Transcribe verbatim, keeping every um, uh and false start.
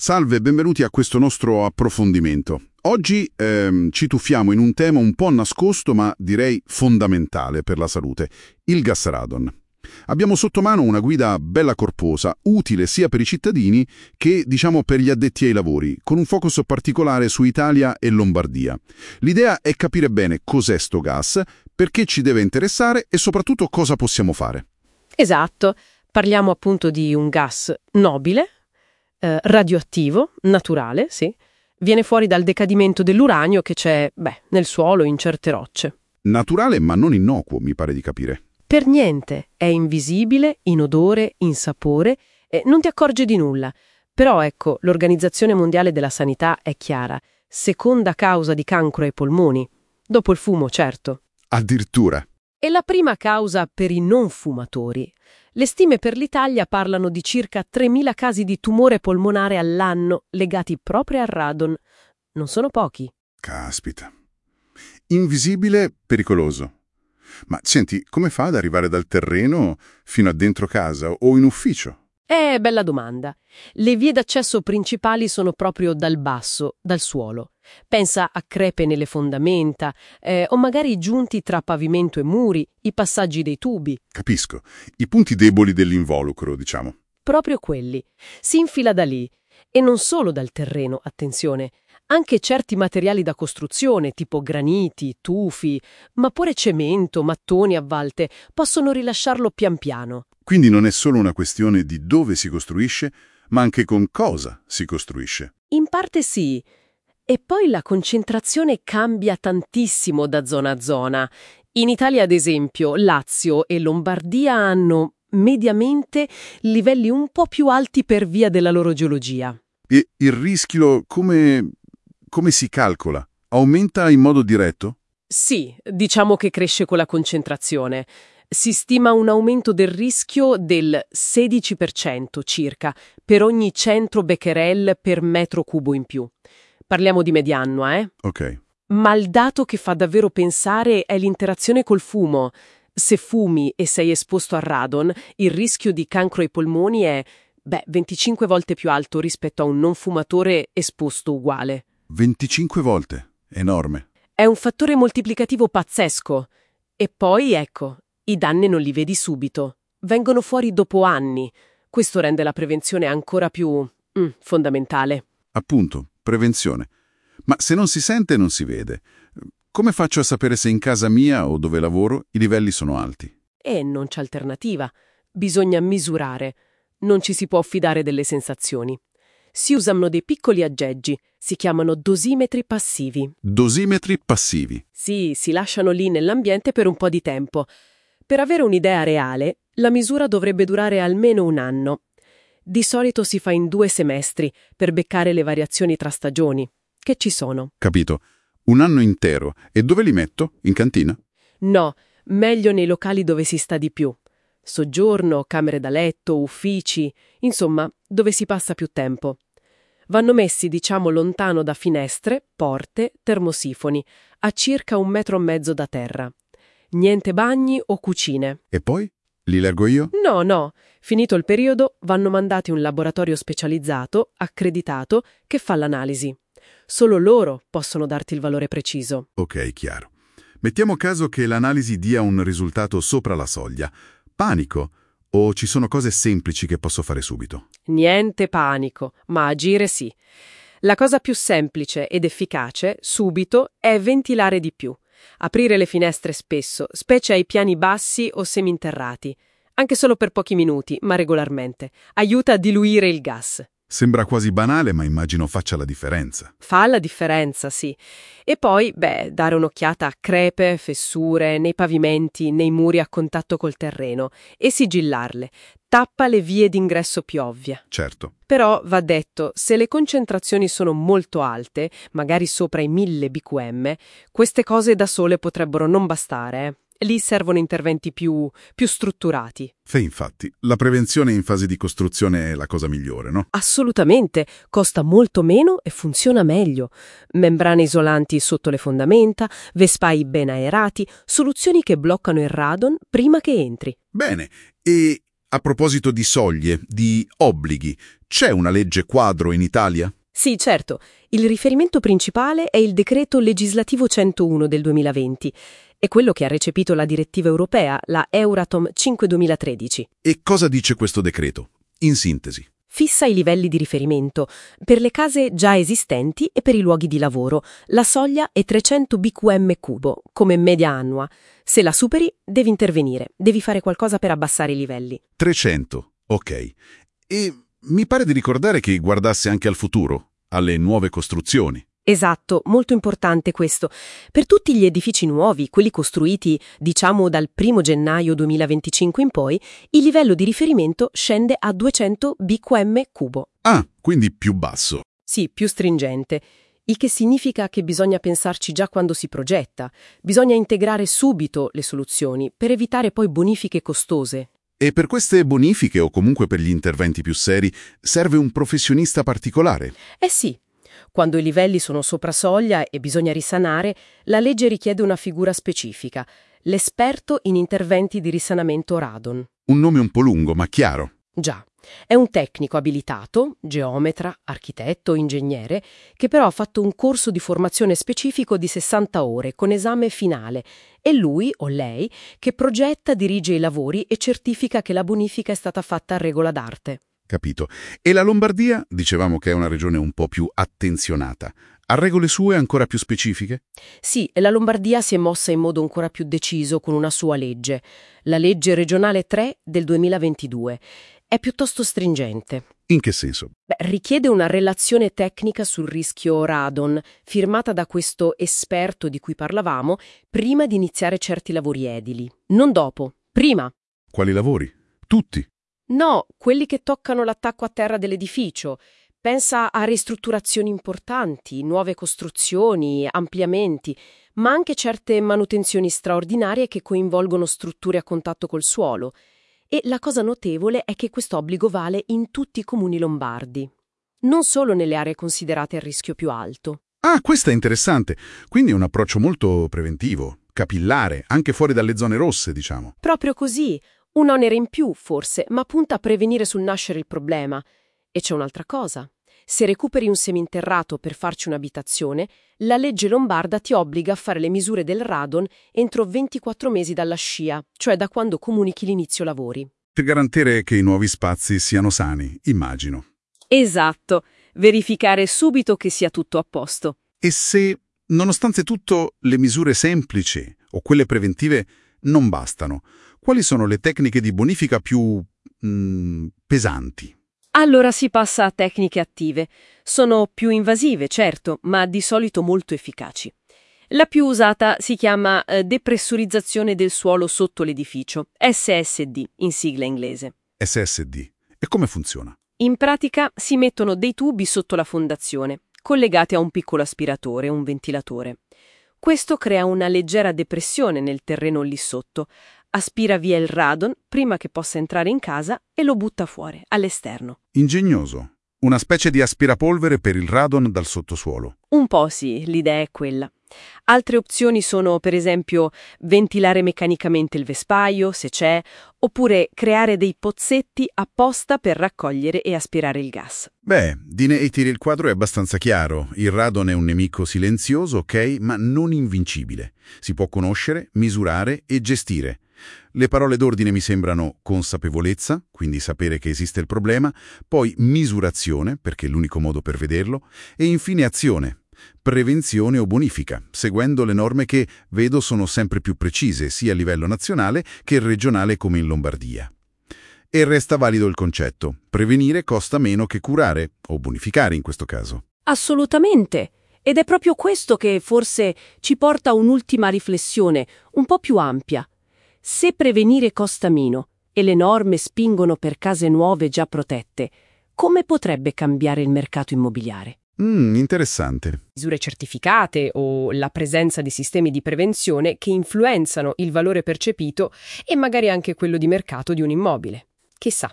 Salve e benvenuti a questo nostro approfondimento. Oggi ehm, ci tuffiamo in un tema un po' nascosto ma direi fondamentale per la salute, il gas radon. Abbiamo sotto mano una guida bella corposa, utile sia per i cittadini che, diciamo, per gli addetti ai lavori, con un focus particolare su Italia e Lombardia. L'idea è capire bene cos'è sto gas, perché ci deve interessare e soprattutto cosa possiamo fare. Esatto, parliamo appunto di un gas nobile, eh, radioattivo, naturale, sì. Viene fuori dal decadimento dell'uranio che c'è, beh, nel suolo, in certe rocce. Naturale ma non innocuo, mi pare di capire. Per niente, è invisibile, inodore, insapore e non ti accorgi di nulla. Però ecco, l'Organizzazione Mondiale della Sanità è chiara, seconda causa di cancro ai polmoni, dopo il fumo, certo. Addirittura. E la prima causa per i non fumatori. Le stime per l'Italia parlano di circa tremila casi di tumore polmonare all'anno legati proprio al radon. Non sono pochi. Caspita. Invisibile, pericoloso. Ma senti, come fa ad arrivare dal terreno fino a dentro casa o in ufficio? Eh, bella domanda. Le vie d'accesso principali sono proprio dal basso, dal suolo. Pensa a crepe nelle fondamenta, eh, o magari giunti tra pavimento e muri, i passaggi dei tubi. Capisco. I punti deboli dell'involucro, diciamo. Proprio quelli. Si infila da lì. E non solo dal terreno, attenzione. Anche certi materiali da costruzione, tipo graniti, tufi, ma pure cemento, mattoni a valte, possono rilasciarlo pian piano. Quindi non è solo una questione di dove si costruisce, ma anche con cosa si costruisce. In parte sì. E poi la concentrazione cambia tantissimo da zona a zona. In Italia, ad esempio, Lazio e Lombardia hanno, mediamente, livelli un po' più alti per via della loro geologia. E il rischio come... come si calcola? Aumenta in modo diretto? Sì, diciamo che cresce con la concentrazione. Si stima un aumento del rischio del sedici per cento circa per ogni cento becquerel per metro cubo in più. Parliamo di media annua, eh? Ok. Ma il dato che fa davvero pensare è l'interazione col fumo. Se fumi e sei esposto al radon, il rischio di cancro ai polmoni è, beh, venticinque volte più alto rispetto a un non fumatore esposto uguale. venticinque volte. Enorme. È un fattore moltiplicativo pazzesco. E poi, ecco, i danni non li vedi subito. Vengono fuori dopo anni. Questo rende la prevenzione ancora più mm, fondamentale. Appunto, prevenzione. Ma se non si sente, non si vede. Come faccio a sapere se in casa mia o dove lavoro i livelli sono alti? E non c'è alternativa. Bisogna misurare. Non ci si può affidare delle sensazioni. Si usano dei piccoli aggeggi. Si chiamano dosimetri passivi. Dosimetri passivi. Sì, si lasciano lì nell'ambiente per un po' di tempo. Per avere un'idea reale, la misura dovrebbe durare almeno un anno. Di solito si fa in due semestri per beccare le variazioni tra stagioni. Che ci sono? Capito. Un anno intero. E dove li metto? In cantina? No, meglio nei locali dove si sta di più. Soggiorno, camere da letto, uffici, insomma, dove si passa più tempo. Vanno messi, diciamo, lontano da finestre, porte, termosifoni, a circa un metro e mezzo da terra. Niente bagni o cucine. E poi? Li leggo io? No, no. Finito il periodo, vanno mandati a un laboratorio specializzato, accreditato, che fa l'analisi. Solo loro possono darti il valore preciso. Ok, chiaro. Mettiamo caso che l'analisi dia un risultato sopra la soglia. Panico? O ci sono cose semplici che posso fare subito? Niente panico, ma agire sì. La cosa più semplice ed efficace, subito, è ventilare di più. Aprire le finestre spesso, specie ai piani bassi o seminterrati. Anche solo per pochi minuti, ma regolarmente. Aiuta a diluire il gas. Sembra quasi banale, ma immagino faccia la differenza. Fa la differenza, sì. E poi, beh, dare un'occhiata a crepe, fessure, nei pavimenti, nei muri a contatto col terreno e sigillarle. Tappa le vie d'ingresso più ovvie. Certo. Però, va detto, se le concentrazioni sono molto alte, magari sopra i mille becquerel, queste cose da sole potrebbero non bastare, eh. Lì servono interventi più, più strutturati. Sì, infatti, la prevenzione in fase di costruzione è la cosa migliore, no? Assolutamente, costa molto meno e funziona meglio. Membrane isolanti sotto le fondamenta, vespai ben aerati, soluzioni che bloccano il radon prima che entri. Bene, e A proposito di soglie, di obblighi, c'è una legge quadro in Italia? Sì, certo. Il riferimento principale è il decreto legislativo centouno del duemilaventi. È quello che ha recepito la direttiva europea, la Euratom cinque duemilatredici. E cosa dice questo decreto? In sintesi. Fissa i livelli di riferimento per le case già esistenti e per i luoghi di lavoro. La soglia è trecento B Q M cubo, come media annua. Se la superi, devi intervenire, devi fare qualcosa per abbassare i livelli. trecento, ok. E mi pare di ricordare che guardasse anche al futuro, alle nuove costruzioni. Esatto, molto importante questo. Per tutti gli edifici nuovi, quelli costruiti, diciamo, dal primo gennaio duemilaventicinque in poi, il livello di riferimento scende a duecento B Q M cubo. Ah, quindi più basso. Sì, più stringente. Il che significa che bisogna pensarci già quando si progetta. Bisogna integrare subito le soluzioni per evitare poi bonifiche costose. E per queste bonifiche o comunque per gli interventi più seri serve un professionista particolare? Eh sì. Quando i livelli sono sopra soglia e bisogna risanare, la legge richiede una figura specifica, l'esperto in interventi di risanamento radon. Un nome un po' lungo, ma chiaro. Già, è un tecnico abilitato, geometra, architetto, ingegnere, che però ha fatto un corso di formazione specifico di sessanta ore con esame finale. È lui o lei che progetta, dirige i lavori e certifica che la bonifica è stata fatta a regola d'arte. Capito. E la Lombardia, dicevamo che è una regione un po' più attenzionata. Ha regole sue ancora più specifiche? Sì, e la Lombardia si è mossa in modo ancora più deciso con una sua legge, la legge regionale tre del duemilaventidue. È piuttosto stringente. In che senso? Beh, richiede una relazione tecnica sul rischio radon, firmata da questo esperto di cui parlavamo, prima di iniziare certi lavori edili. Non dopo, prima. Quali lavori? Tutti. No, quelli che toccano l'attacco a terra dell'edificio. Pensa a ristrutturazioni importanti, nuove costruzioni, ampliamenti, ma anche certe manutenzioni straordinarie che coinvolgono strutture a contatto col suolo. E la cosa notevole è che questo obbligo vale in tutti i comuni lombardi, non solo nelle aree considerate a rischio più alto. Ah, questo è interessante. Quindi è un approccio molto preventivo, capillare, anche fuori dalle zone rosse, diciamo. Proprio così. Un onere in più, forse, ma punta a prevenire sul nascere il problema. E c'è un'altra cosa. Se recuperi un seminterrato per farci un'abitazione, la legge lombarda ti obbliga a fare le misure del radon entro ventiquattro mesi dalla scia, cioè da quando comunichi l'inizio lavori. Per garantire che i nuovi spazi siano sani, immagino. Esatto. Verificare subito che sia tutto a posto. E se, nonostante tutto, le misure semplici o quelle preventive non bastano, quali sono le tecniche di bonifica più mm, pesanti? Allora si passa a tecniche attive. Sono più invasive, certo, ma di solito molto efficaci. La più usata si chiama eh, depressurizzazione del suolo sotto l'edificio, S S D in sigla inglese. S S D. E come funziona? In pratica si mettono dei tubi sotto la fondazione, collegati a un piccolo aspiratore, un ventilatore. Questo crea una leggera depressione nel terreno lì sotto, aspira via il radon prima che possa entrare in casa e lo butta fuori, all'esterno. Ingegnoso. Una specie di aspirapolvere per il radon dal sottosuolo. Un po' sì, l'idea è quella. Altre opzioni sono, per esempio, ventilare meccanicamente il vespaio, se c'è, oppure creare dei pozzetti apposta per raccogliere e aspirare il gas. Beh, di Neitiri il quadro è abbastanza chiaro. Il radon è un nemico silenzioso, ok, ma non invincibile. Si può conoscere, misurare e gestire. Le parole d'ordine mi sembrano consapevolezza, quindi sapere che esiste il problema, poi misurazione, perché è l'unico modo per vederlo, e infine azione, prevenzione o bonifica, seguendo le norme che vedo sono sempre più precise sia a livello nazionale che regionale come in Lombardia. E resta valido il concetto: prevenire costa meno che curare, o bonificare in questo caso. Assolutamente. Ed è proprio questo che forse ci porta a un'ultima riflessione, un po' più ampia. Se prevenire costa meno e le norme spingono per case nuove già protette, come potrebbe cambiare il mercato immobiliare? Mm, interessante. Misure certificate o la presenza di sistemi di prevenzione che influenzano il valore percepito e magari anche quello di mercato di un immobile. Chissà.